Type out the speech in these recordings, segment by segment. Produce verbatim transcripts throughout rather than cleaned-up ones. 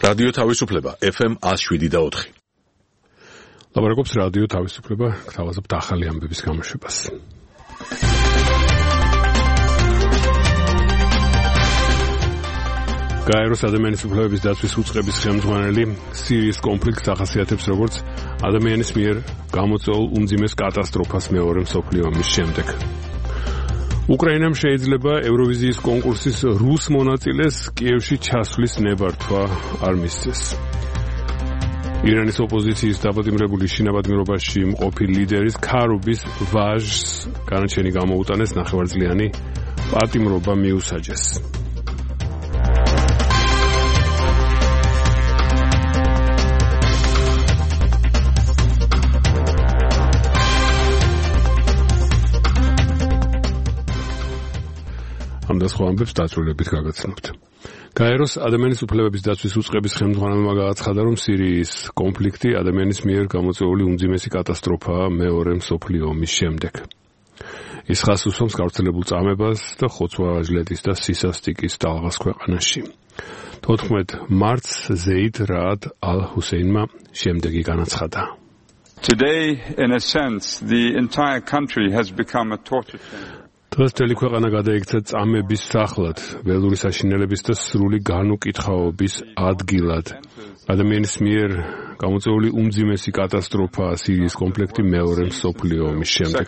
რადიო თავისუფლება ეფ ემ one oh seven და four. ლაპარაკობს რადიო თავისუფლება, გთავაზობთ ახალი ამბების გამოშვებას. გაეროს ადამიანის უფლებების დაცვის უწყების ხელმძღვანელი სირიის კონფლიქტს ახასიათებს როგორც ადამიანის მიერ გამოწვეულ უმძიმეს კატასტროფას მეორე მსოფლიო ომის შემდეგ. უკრაინამ შეიძლება ევროვიზიის კონკურსის რუს მონაწილეს კიევში ჩასვლის ნებართვა არ მისცეს. ირანის ოპოზიციის დაპატიმრებული შინაპატიმრობაში მყოფი ლიდერის ქარუბის ვაჟს განაჩენი გამოუტანეს ნახევარწლიანი პატიმრობა მიუსაჯეს. ამ და სხვა ამბებს დაწვრილებით გაგაცნობთ. გაეროს ადამიანის უფლებების დაცვის უწყების ხელმძღვანელმა გააცხადა, რომ სირიის კონფლიქტი ადამიანის მიერ გამოწვეული უმძიმესი კატასტროფაა მეორე მსოფლიო ომის შემდეგ. ის ხაზს უსვამს გავრცელებულ წამებას და ხოცვა-ჟლეტის და სისასტიკის ტალღას ქვეყანაში. თოთხმეტ მარტს ზეიდ რაად ალ-ჰუსეინმა შემდეგი განაცხადა. Today, in a sense, the entire country has become a torture chamber. დღეს მთელი ქვეყანა გადაიქცა წამების სახლად, ველური საშინელების და სრული განუკითხაობის ადგილად. ადამიანის მიერ გამოწვეული უმძიმესი კატასტროფაა სირიის კონფლიქტი მეორე მსოფლიო ომის შემდეგ.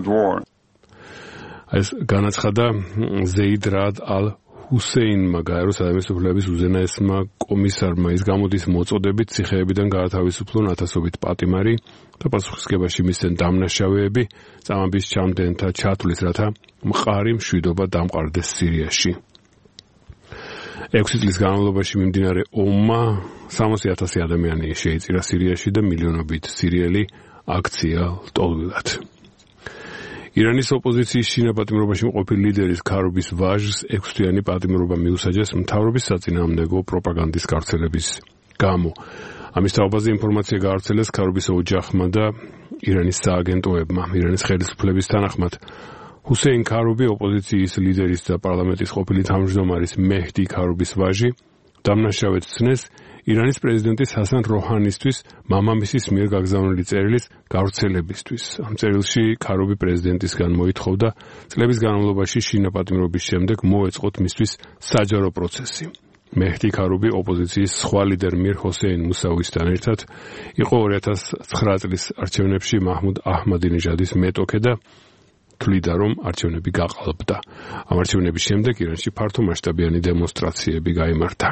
ეს განაცხადა ზეიდ რაად ალ-ჰუსეინმა, გაეროს ადამიანის უფლებების უზენაესმა კომისარმა. ის გამოდის მოწოდებით ციხეებიდან გაათავისუფლონ ათასობით პატიმარი და პასუხისგებაში მისცენ დამნაშავეები წამების ჩამდენთა ჩათვლის, რათა მყარი მშვიდობა დამყარდეს სირიაში. ექვსი წლის განმავლობაში მიმდინარე ომმა სამოცი ათასი ადამიანი შეიწირა სირიაში და მილიონობით სირიელი აქცია ლტოლვილად. ირანის ოპოზიციის შინაპატიმრობაში მყოფი ლიდერის ქარუბის ვაჟს ექვსთვიანი პატიმრობა მიუსაჯეს მთავრობის საწინააღმდეგო პროპაგანდის გავრცელების გამო. ამის თაობაზე ინფორმაცია გაავრცელეს ქარუბის ოჯახმა და ირანის სააგენტოებმა. ირანის ხელისუფლების თანახმად ჰუსეინ ქარუბი, ოპოზიციის ლიდერის და პარლამენტის ყოფილი თავმჯდომარის მეჰდი ქარუბის ვაჟი, დამნაშავედ ცნეს ირანის პრეზიდენტის ჰასან როჰანისთვის მამამისის მიერ გაგზავნილი წერილის გავრცელებისთვის. ამ წერილში ქარუბი პრეზიდენტისგან მოითხოვდა წლების განმავლობაში შინაპატიმრობის შემდეგ მოეწყოთ მისთვის საჯარო პროცესი. მეჰდი ქარუბი ოპოზიციის სხვა ლიდერ მირ ჰოსეინ მუსავისთან ერთად იყო ორი ათას ცხრა წლის არჩევნებში მაჰმუდ აჰმადინეჟადის მეტოქე და თვლიდა, რომ არჩევნები გაყალბდა. ამ არჩევნების შემდეგ ირანში ფართო მასშტაბიანი დემონსტრაციები გაიმართა.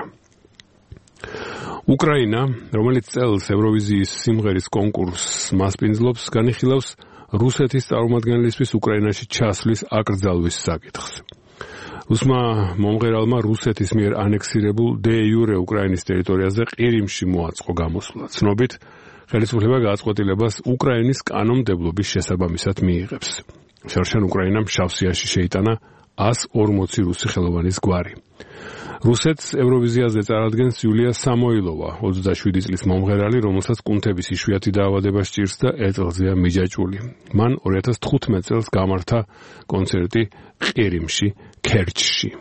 უკრაინა, რომელიც წელს ევროვიზიის სიმღერის კონკურსს მასპინძლობს, განიხილავს რუსეთის წარმომადგენლისთვის უკრაინაში ჩასვლის აკრძალვის საკითხს. რუსმა მომღერალმა რუსეთის მიერ ანექსირებულ დე იურე უკრაინის ტერიტორიაზე ყირიმში მოაწყო გამოსვლა. ცნობით, ხელისუფლება გადაწყვეტილებას უკრაინის კანონმდებლობის შესაბამისად მიიღებს. შარშან უკრაინამ შავსიაში შეიტანა ას ორმოცი რუსი ხელოვანის გვარი. რუსეთს ევროვიზიაზე წარადგენს იულია სამოილოვა, ოცდაშვიდი წლის მომღერალი, რომელსაც კუნთების იშვიათი დაავადება სჭირს და ერთ წელზეა მიჯაჭვული. მან ორი ათას თხუთმეტ წელს გამართა კონცერტი ყირიმში, ქერჩში.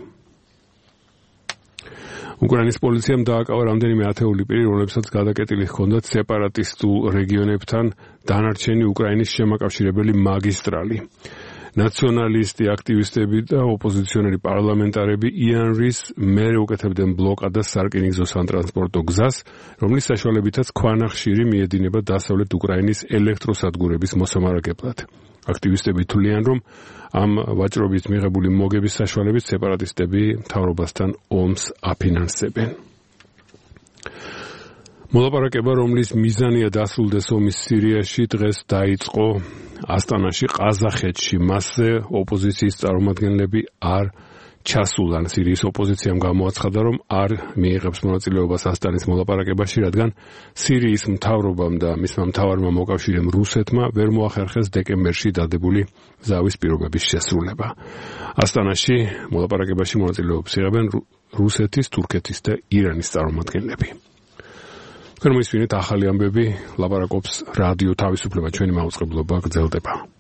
უკრაინის პოლიციამ დააკავა რამდენიმე ათეული პირი, რომლებსაც გადაკეტილი ჰქონდათ სეპარატისტულ რეგიონებთან დანარჩენი უკრაინის შემაკავშირებელი მაგისტრალი. ნაციონალისტი აქტივისტები და ოპოზიციონერი პარლამენტარები იანრის მერე უკეთებდნენ ბლოკადას სარკინიგზო სატრანსპორტო გზას, რომლის საშუალებითაც ქვანახშირი მიედინება დასავლეთ უკრაინის ელექტროსადგურების მოსამარაგებლად. აქტივისტები თვლიან, რომ ამ ვაჭრობით მიღებული მოგების საშუალებით სეპარატისტები მთავრობასთან ომს აფინანსებენ. მოლაპარაკება, რომლის მიზანია დასრულდეს ომის სირიაში, დღეს დაიწყო ასტანაში, ყაზახეთში. მასზე ოპოზიციის წარმომადგენლები არ ჩასულან. სირიის ოპოზიციამ გამოაცხადა, რომ არ მიიღებს მონაწილეობას ასტანის მოლაპარაკებაში, რადგან სირიის მთავრობამ და მისმა მთავარმა მოკავშირემ რუსეთმა ვერ მოახერხეს დეკემბერში დადებული ზავის პირობების შესრულება. ასტანაში მოლაპარაკებაში მონაწილეობას იღებენ რუსეთის, თურქეთის და ირანის წარმომადგენლები. თქვენ მოისმინეთ ახალი ამბები, ლაპარაკობს რადიო თავისუფლება, ჩვენი მაუწყებლობა გრძელდება.